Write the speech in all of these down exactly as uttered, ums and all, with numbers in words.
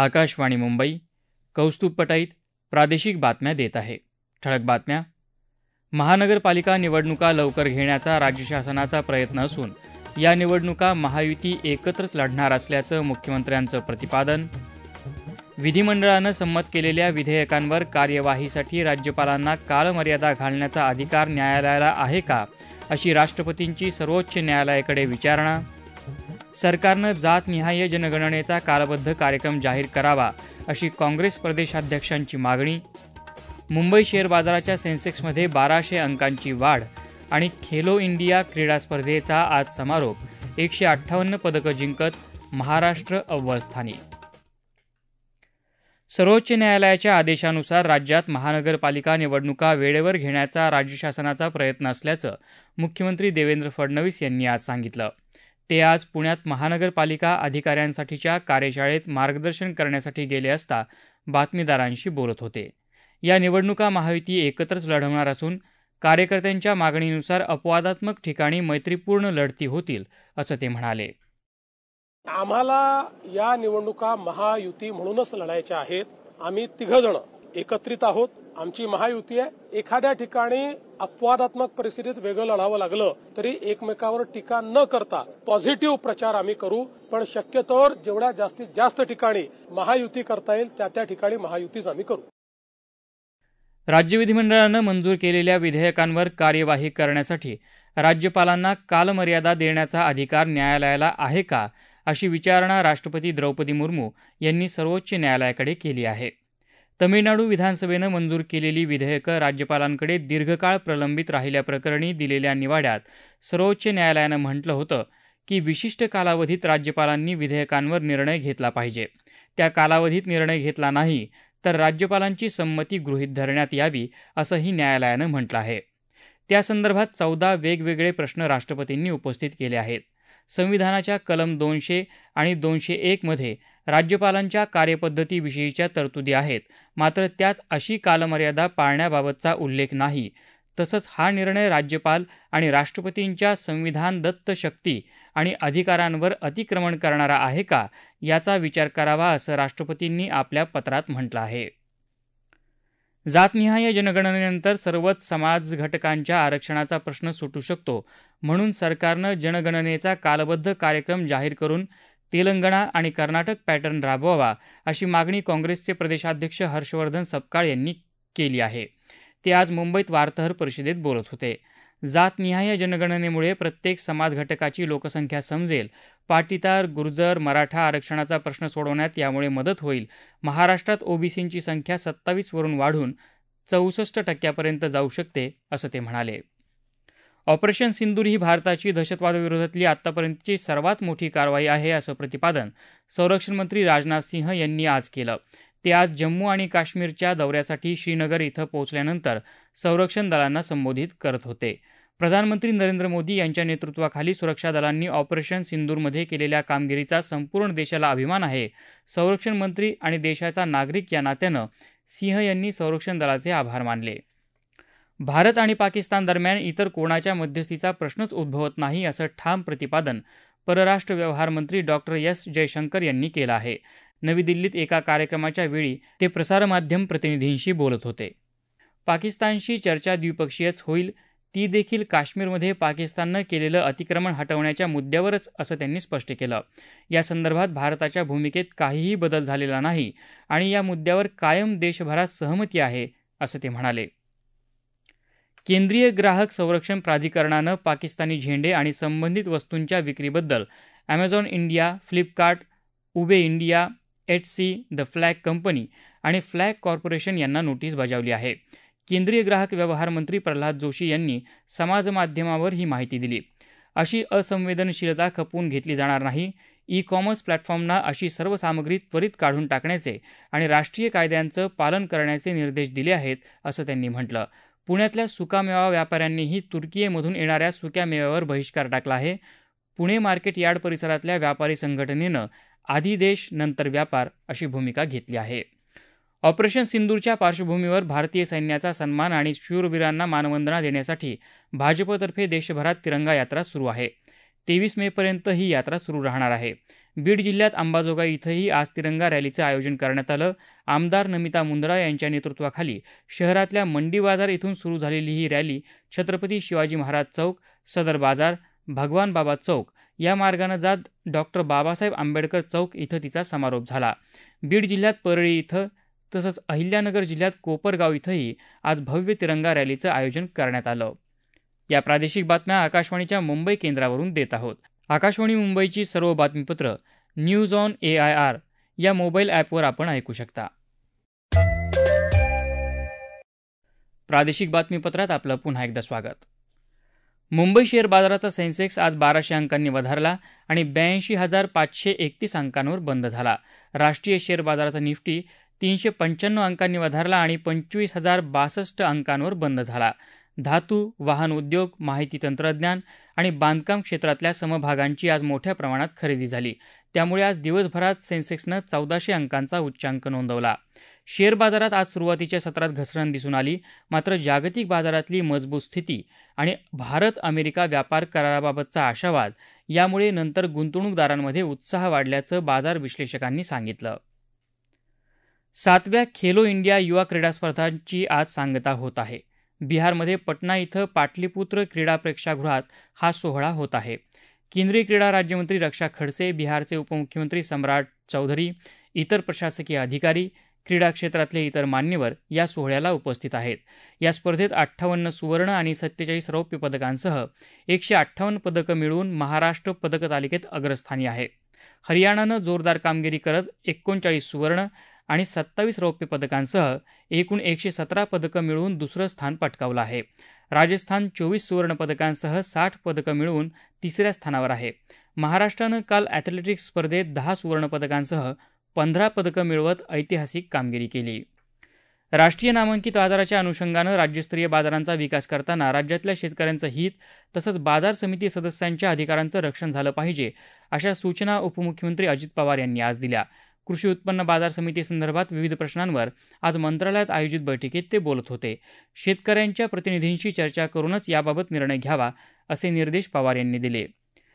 आकाशवाणी मुंबई. कौस्तुभ पटाईत प्रादेशिक बातम्या देत आहे. ठळक बातम्या. महानगरपालिका निवडणुका लवकर घेण्याचा राज्य शासनाचा प्रयत्न असून या निवडणुका महायुती एकत्रच लढणार असल्याचं मुख्यमंत्र्यांचं प्रतिपादन. विधिमंडळानं संमत केलेल्या विधेयकांवर कार्यवाहीसाठी राज्यपालांना कालमर्यादा घालण्याचा अधिकार न्यायालयाला आहे का, अशी राष्ट्रपतींची सर्वोच्च न्यायालयाकडे विचारणा. सरकारनं जातनिहाय जनगणनेचा कालबद्ध कार्यक्रम जाहीर करावा, अशी काँग्रेस प्रदेशाध्यक्षांची मागणी. मुंबई शेअर बाजाराच्या सेन्सेक्समध्ये बाराशे अंकांची वाढ आणि खेलो इंडिया क्रीडा स्पर्धेचा आज समारोप. एकशे अठ्ठावन्न पदकं जिंकत महाराष्ट्र अव्वल स्थानी. सर्वोच्च न्यायालयाच्या आदेशानुसार राज्यात महानगरपालिका निवडणुका वेळेवर घेण्याचा राज्य शासनाचा प्रयत्न असल्याचं मुख्यमंत्री देवेंद्र फडणवीस यांनी आज सांगितलं. ते आज पुण्यात महानगरपालिका अधिकाऱ्यांसाठीच्या कार्यशाळेत मार्गदर्शन करण्यासाठी गेले असता बातमीदारांशी बोलत होते. या निवडणुका महायुती एकत्रच लढवणार असून कार्यकर्त्यांच्या मागणीनुसार अपवादात्मक ठिकाणी मैत्रीपूर्ण लढती होतील, असं ते म्हणाले. आम्हाला या निवडणुका महायुती म्हणूनच लढायच्या आहेत. आम्ही तिघजण एकत्रित आहोत. आमची महायुती आहे. एखाद्या ठिकाणी अपवादात्मक परिस्थितीत वेगळं लढावं लागलं तरी एकमेकावर टीका न करता पॉझिटिव्ह प्रचार आम्ही करू. पण शक्यतोवर जेवढ्या जास्तीत जास्त ठिकाणी महायुती करता येईल त्या त्या ठिकाणी महायुतीच आम्ही करू. राज्य विधिमंडळानं मंजूर केलेल्या विधेयकांवर कार्यवाही करण्यासाठी राज्यपालांना कालमर्यादा देण्याचा अधिकार न्यायालयाला आहे का, अशी विचारणा राष्ट्रपती द्रौपदी मुर्मू यांनी सर्वोच्च न्यायालयाकडे केली आहे. तमिळनाडू विधानसभेनं मंजूर केलेली विधेयकं राज्यपालांकडे दीर्घकाळ प्रलंबित राहिल्याप्रकरणी दिलेल्या निवाड्यात सर्वोच्च न्यायालयानं म्हटलं होतं की विशिष्ट कालावधीत राज्यपालांनी विधेयकांवर निर्णय घेतला पाहिजे. त्या कालावधीत निर्णय घेतला नाही तर राज्यपालांची संमती गृहीत धरण्यात यावी, असंही न्यायालयानं म्हटलं आहे. त्यासंदर्भात चौदा वेगवेगळे प्रश्न राष्ट्रपतींनी उपस्थित केले आहेत. संविधानाच्या कलम दोनशे आणि दोनशे एक मध्ये राज्यपालांच्या कार्यपद्धतीविषयीच्या तरतुदी आहेत, मात्र त्यात अशी कालमर्यादा पाळण्याबाबतचा उल्लेख नाही. तसंच हा निर्णय राज्यपाल आणि राष्ट्रपतींच्या संविधानदत्त शक्ती आणि अधिकारांवर अतिक्रमण करणारा आहे का, याचा विचार करावा, असं राष्ट्रपतींनी आपल्या पत्रात म्हटलं आहे. जातनिहाय जनगणनेनंतर सर्वच समाज घटकांच्या आरक्षणाचा प्रश्न सुटू शकतो, म्हणून सरकारनं जनगणनेचा कालबद्ध कार्यक्रम जाहीर करून तेलंगणा आणि कर्नाटक पॅटर्न राबवावा, अशी मागणी काँग्रेसचे प्रदेशाध्यक्ष हर्षवर्धन सपकाळ यांनी केली आहे. ते आज मुंबईत वार्ताहर परिषदेत बोलत होते. जातनिहाय जनगणनेमुळे प्रत्येक समाज घटकाची लोकसंख्या समजेल. पाटीदार, गुर्जर, मराठा आरक्षणाचा प्रश्न सोडवण्यात यामुळे मदत होईल. महाराष्ट्रात ओबीसींची संख्या सत्तावीस वरून वाढून चौसष्ट टक्क्यापर्यंत जाऊ शकते, असं ते म्हणाले. ऑपरेशन सिंदूर ही भारताची दहशतवादाविरोधातली आतापर्यंतची सर्वात मोठी कारवाई आहे, असं प्रतिपादन संरक्षण मंत्री राजनाथ सिंह यांनी आज केलं. ते आज जम्मू आणि काश्मीरच्या दौऱ्यासाठी श्रीनगर इथं पोहोचल्यानंतर संरक्षण दलांना संबोधित करत होते. प्रधानमंत्री नरेंद्र मोदी यांच्या नेतृत्वाखाली सुरक्षा दलांनी ऑपरेशन सिंदूरमध्ये केलेल्या कामगिरीचा संपूर्ण देशाला अभिमान आहे. संरक्षण मंत्री आणि देशाचा नागरिक या नात्यानं सिंह यांनी संरक्षण दलाचे आभार मानले. भारत आणि पाकिस्तान दरम्यान इतर कोणाच्या मध्यस्थीचा प्रश्नच उद्भवत नाही, असं ठाम प्रतिपादन परराष्ट्र व्यवहार मंत्री डॉक्टर एस जयशंकर यांनी केलं आहे. नवी दिल्लीत एका कार्यक्रमाच्या वेळी ते प्रसारमाध्यम प्रतिनिधींशी बोलत होते. पाकिस्तानशी चर्चा द्विपक्षीयच होईल, ती देखील काश्मीरमध्ये पाकिस्ताननं केलेलं अतिक्रमण हटवण्याच्या मुद्द्यावरच, असं त्यांनी स्पष्ट केलं. या संदर्भात भारताच्या भूमिकेत काहीही बदल झालेला नाही आणि या मुद्द्यावर कायम देशभरात सहमती आहे, असं ते म्हणाले. केंद्रीय ग्राहक संरक्षण प्राधिकरणानं पाकिस्तानी झेंडे आणि संबंधित वस्तूंच्या विक्रीबद्दल Amazon India, Flipkart, Ubuy India, HC, the flag company आणि फ्लॅग कॉर्पोरेशन यांना नोटीस बजावली आहे. केंद्रीय ग्राहक व्यवहार मंत्री प्रल्हाद जोशी यांनी समाजमाध्यमावर ही माहिती दिली. अशी असंवेदनशीलता खपवून घेतली जाणार नाही. ई कॉमर्स प्लॅटफॉर्मना अशी सर्व सामग्री त्वरित काढून टाकण्याचे आणि राष्ट्रीय कायद्यांचं पालन करण्याचे निर्देश दिले आहेत, असं त्यांनी म्हटलं. पुण्यातल्या सुकामेवा व्यापाऱ्यांनीही तुर्कीमधून येणाऱ्या सुक्या मेव्यावर बहिष्कार टाकला आहे. पुणे मार्केट यार्ड परिसरातल्या व्यापारी संघटनेनं आधी देश नंतर व्यापार अशी भूमिका घेतली आहे. ऑपरेशन सिंदूरच्या पार्श्वभूमीवर भारतीय सैन्याचा सन्मान आणि शूरवीरांना मानवंदना देण्यासाठी भाजपतर्फे देशभरात तिरंगा यात्रा सुरू आहे. तेवीस मे पर्यंत ही यात्रा सुरू राहणार आहे. बीड जिल्ह्यात अंबाजोगाई इथंही आज तिरंगा रॅलीचं आयोजन करण्यात आलं. आमदार नमिता मुंदडा यांच्या नेतृत्वाखाली शहरातल्या मंडी बाजार इथून सुरू झालेली ही रॅली छत्रपती शिवाजी महाराज चौक, सदर बाजार, भगवान बाबा चौक या मार्गानं जात डॉक्टर बाबासाहेब आंबेडकर चौक इथं तिचा समारोप झाला. बीड जिल्ह्यात परळी इथं तसंच अहिल्यानगर जिल्ह्यात कोपरगाव इथंही आज भव्य तिरंगा रॅलीचं आयोजन करण्यात आलं. या प्रादेशिक बातम्या आकाशवाणीच्या मुंबई केंद्रावरून देत आहोत. आकाशवाणी मुंबईची सर्व बातमीपत्र news on A I R या मोबाईल ॲपवर आपण ऐकू शकता. प्रादेशिक बातमीपत्रात आपलं पुन्हा एकदा स्वागत. मुंबई शेअर बाजाराचा सेन्सेक्स आज बाराशे अंकांनी वधारला आणि ब्याऐंशी हजार पाचशे एकतीस अंकांवर बंद झाला. राष्ट्रीय शेअर बाजाराचा निफ्टी तीनशे पंच्याण्णव अंकांनी वधारला आणि पंचवीस हजार बासष्ट अंकांवर बंद झाला. धातू, वाहन उद्योग, माहिती तंत्रज्ञान आणि बांधकाम क्षेत्रातल्या समभागांची आज मोठ्या प्रमाणात खरेदी झाली. त्यामुळे आज दिवसभरात सेन्सेक्सनं चौदाशे अंकांचा उच्चांक नोंदवला. शेअर बाजारात आज सुरुवातीच्या सत्रात घसरण दिसून आली. मात्र जागतिक बाजारातली मजबूत स्थिती आणि भारत अमेरिका व्यापार कराराबाबतचा आशावाद यामुळे नंतर गुंतवणूकदारांमध्ये उत्साह वाढल्याचं बाजार विश्लेषकांनी सांगितलं. सातव्या खेलो इंडिया युवा क्रीडा स्पर्धांची आज सांगता होत आहे. बिहारमध्ये पटना इथं पाटलीपुत्र क्रीडा प्रेक्षागृहात हा सोहळा होत आहे. केंद्रीय क्रीडा राज्यमंत्री रक्षा खडसे, बिहारचे उपमुख्यमंत्री सम्राट चौधरी, इतर प्रशासकीय अधिकारी, क्रीडा क्षेत्रातले इतर मान्यवर या सोहळ्याला उपस्थित आहेत. या स्पर्धेत अठ्ठावन्न सुवर्ण आणि सत्तेचाळीस रौप्य पदकांसह एकशे अठ्ठावन्न पदकं मिळवून महाराष्ट्र पदक तालिकेत अग्रस्थानी आहे. हरियाणानं जोरदार कामगिरी करत एकोणचाळीस सुवर्ण आणि सत्तावीस रौप्य पदकांसह एकूण एकशे सतरा पदकं मिळवून दुसरं स्थान पटकावलं आहे. राजस्थान चोवीस सुवर्ण पदकांसह साठ पदकं मिळवून तिसऱ्या स्थानावर आहे. महाराष्ट्रानं काल ॲथलेटिक्स स्पर्धेत दहा सुवर्ण पदकांसह पंधरा पदकं मिळवत ऐतिहासिक कामगिरी केली. राष्ट्रीय नामांकित बाजाराच्या अनुषंगानं राज्यस्तरीय बाजारांचा विकास करताना राज्यातल्या शेतकऱ्यांचं हित तसंच बाजार समिती सदस्यांच्या अधिकारांचं रक्षण झालं पाहिजे, अशा सूचना उपमुख्यमंत्री अजित पवार यांनी आज दिल्या. कृषी उत्पन्न बाजार समितीसंदर्भात विविध प्रश्नांवर आज मंत्रालयात आयोजित बैठकीत ते बोलत होते. शेतकऱ्यांच्या प्रतिनिधींशी चर्चा करूनच याबाबत निर्णय घ्यावा, असे निर्देश पवार यांनी दिले.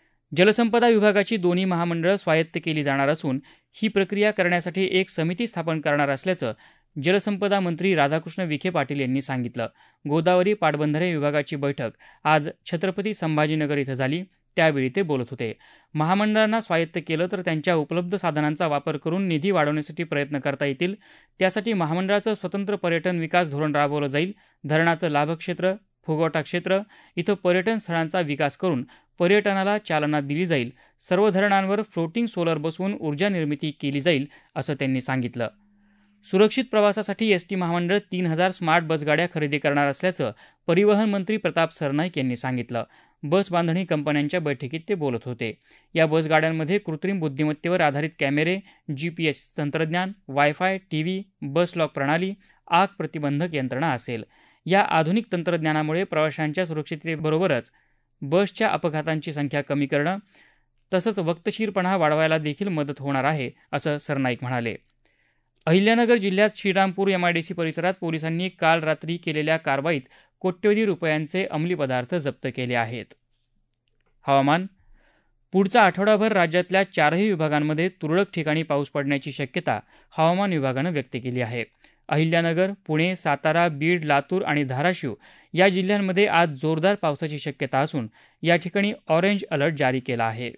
जलसंपदा विभागाची दोन्ही महामंडळं स्वायत्त केली जाणार असून ही प्रक्रिया करण्यासाठी एक समिती स्थापन करणार असल्याचं जलसंपदा मंत्री राधाकृष्ण विखे पाटील यांनी सांगितलं. गोदावरी पाटबंधारे विभागाची बैठक आज छत्रपती संभाजीनगर इथं झाली. त्यावेळी ते बोलत होते. महामंडळांना स्वायत्त केलं तर त्यांच्या उपलब्ध साधनांचा वापर करून निधी वाढवण्यासाठी प्रयत्न करता येतील. त्यासाठी महामंडळाचं स्वतंत्र पर्यटन विकास धोरण राबवलं जाईल. धरणाचं लाभक्षेत्र, फुगवटा क्षेत्र इथं पर्यटन स्थळांचा विकास करून पर्यटनाला चालना दिली जाईल. सर्व धरणांवर फ्लोटिंग सोलर बसवून ऊर्जा निर्मिती केली जाईल, असं त्यांनी सांगितलं. सुरक्षित प्रवासासाठी एसटी महामंडळ तीन हजार स्मार्ट बसगाड्या खरेदी करणार असल्याचं परिवहन मंत्री प्रताप सरनाईक यांनी सांगितलं. बस बांधणी कंपन्यांच्या बैठकीत ते बोलत होते. या बसगाड्यांमध्ये कृत्रिम बुद्धिमत्तेवर आधारित कॅमेरे, जीपीएस तंत्रज्ञान, वायफाय, टीव्ही, बस लॉक प्रणाली, आग प्रतिबंधक यंत्रणा असेल. या आधुनिक तंत्रज्ञानामुळे प्रवाशांच्या सुरक्षिततेबरोबरच बसच्या अपघातांची संख्या कमी करणं तसंच वक्तशीरपणा वाढवायला देखील मदत होणार आहे, असं सरनाईक म्हणाले. अहिल्यानगर जिल्ह्यात श्रीरामपूर एमआयडीसी परिसरात पोलिसांनी काल रात्री केलेल्या कारवाईत कोट्यवधी रुपयांचे अंमली पदार्थ जप्त केले आहेत. हवामान. पुढचा आठवडाभर राज्यातल्या चारही विभागांमध्ये तुरळक ठिकाणी पाऊस पडण्याची शक्यता हवामान विभागानं व्यक्त केली आहे. अहिल्यानगर, पुणे, सातारा, बीड, लातूर आणि धाराशिव या जिल्ह्यांमध्ये आज जोरदार पावसाची शक्यता असून या ठिकाणी ऑरेंज अलर्ट जारी केला आहे.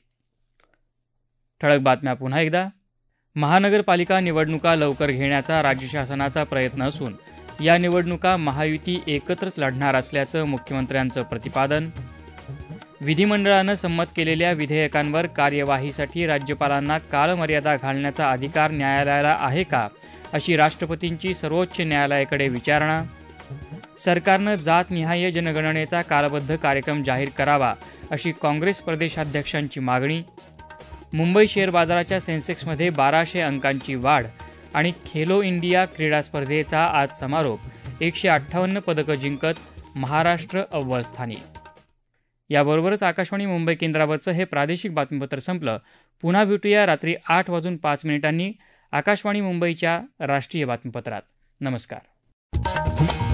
ठळक बातम्या पुन्हा एकदा. महानगरपालिका निवडणुका लवकर घेण्याचा राज्य शासनाचा प्रयत्न असून या निवडणुका महायुती एकत्रच लढणार असल्याचं मुख्यमंत्र्यांचं प्रतिपादन. विधिमंडळानं संमत केलेल्या विधेयकांवर कार्यवाहीसाठी राज्यपालांना कालमर्यादा घालण्याचा अधिकार न्यायालयाला आहे का, अशी राष्ट्रपतींची सर्वोच्च न्यायालयाकडे विचारणा. सरकारनं जातनिहाय जनगणनेचा कालबद्ध कार्यक्रम जाहीर करावा, अशी काँग्रेस प्रदेशाध्यक्षांची मागणी. मुंबई शेअर बाजाराच्या सेन्सेक्समध्ये बाराशे अंकांची वाढ आणि खेलो इंडिया क्रीडा स्पर्धेचा आज समारोप. एकशे अठ्ठावन्न पदकं जिंकत महाराष्ट्र अव्वल स्थानी. याबरोबरच आकाशवाणी मुंबई केंद्रावरचं हे प्रादेशिक बातमीपत्र संपलं. पुन्हा भेटूया रात्री आठ वाजून पाच मिनिटांनी आकाशवाणी मुंबईच्या राष्ट्रीय बातमीपत्रात. नमस्कार.